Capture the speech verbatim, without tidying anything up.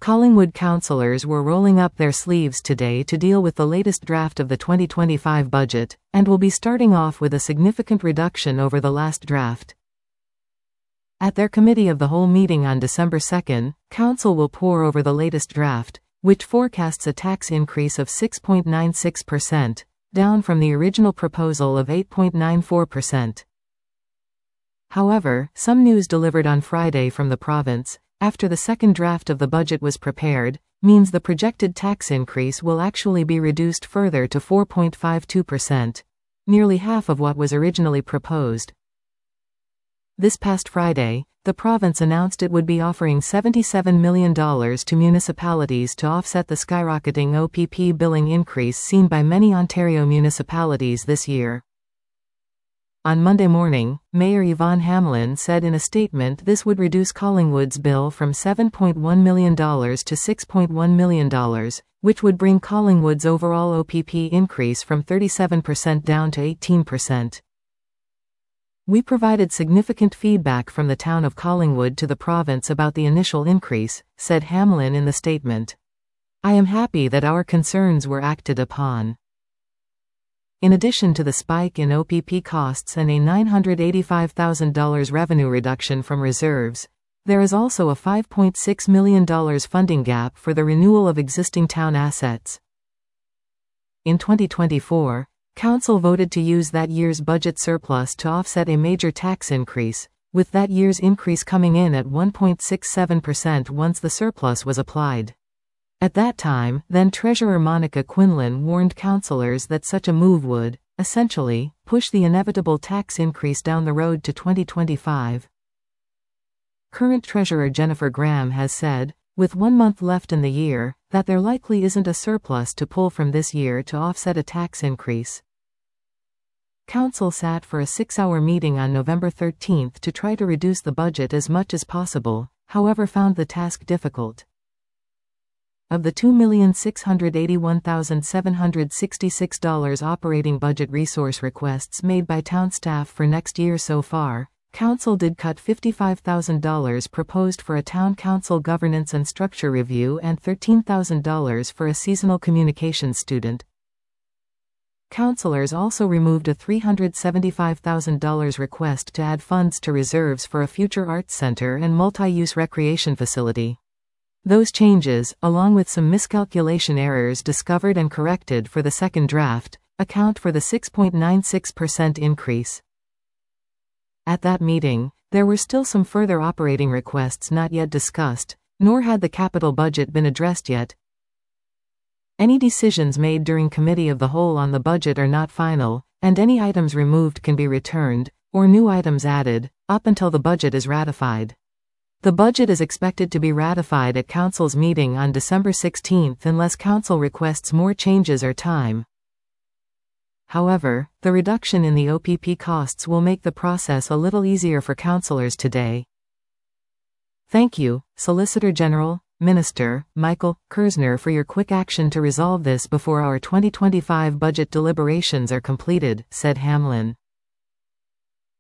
Collingwood councillors were rolling up their sleeves today to deal with the latest draft of the twenty twenty-five budget, and will be starting off with a significant reduction over the last draft. At their Committee of the Whole meeting on December second, Council will pore over the latest draft, which forecasts a tax increase of six point nine six percent, down from the original proposal of eight point nine four percent. However, some news delivered on Friday from the province, after the second draft of the budget was prepared, means the projected tax increase will actually be reduced further to four point five two percent, nearly half of what was originally proposed. This past Friday, the province announced it would be offering seventy-seven million dollars to municipalities to offset the skyrocketing O P P billing increase seen by many Ontario municipalities this year. On Monday morning, Mayor Yvonne Hamlin said in a statement this would reduce Collingwood's bill from seven point one million dollars to six point one million dollars, which would bring Collingwood's overall O P P increase from thirty-seven percent down to eighteen percent. We provided significant feedback from the town of Collingwood to the province about the initial increase, said Hamlin in the statement. I am happy that our concerns were acted upon. In addition to the spike in O P P costs and a nine hundred eighty-five thousand dollars revenue reduction from reserves, there is also a five point six million dollars funding gap for the renewal of existing town assets. In twenty twenty-four, Council voted to use that year's budget surplus to offset a major tax increase, with that year's increase coming in at one point six seven percent once the surplus was applied. At that time, then Treasurer Monica Quinlan warned councillors that such a move would, essentially, push the inevitable tax increase down the road to twenty twenty-five. Current Treasurer Jennifer Graham has said, with one month left in the year, that there likely isn't a surplus to pull from this year to offset a tax increase. Council sat for a six-hour meeting on November thirteenth to try to reduce the budget as much as possible, however found the task difficult. Of the two million six hundred eighty-one thousand seven hundred sixty-six dollars operating budget resource requests made by town staff for next year so far, Council did cut fifty-five thousand dollars proposed for a town council governance and structure review and thirteen thousand dollars for a seasonal communications student. Councillors also removed a three hundred seventy-five thousand dollars request to add funds to reserves for a future arts center and multi-use recreation facility. Those changes, along with some miscalculation errors discovered and corrected for the second draft, account for the six point nine six percent increase. At that meeting, there were still some further operating requests not yet discussed, nor had the capital budget been addressed yet. Any decisions made during Committee of the Whole on the budget are not final, and any items removed can be returned, or new items added, up until the budget is ratified. The budget is expected to be ratified at Council's meeting on December sixteenth unless Council requests more changes or time. However, the reduction in the O P P costs will make the process a little easier for councillors today. Thank you, Solicitor General, Minister, Michael Kersner, for your quick action to resolve this before our twenty twenty-five budget deliberations are completed, said Hamlin.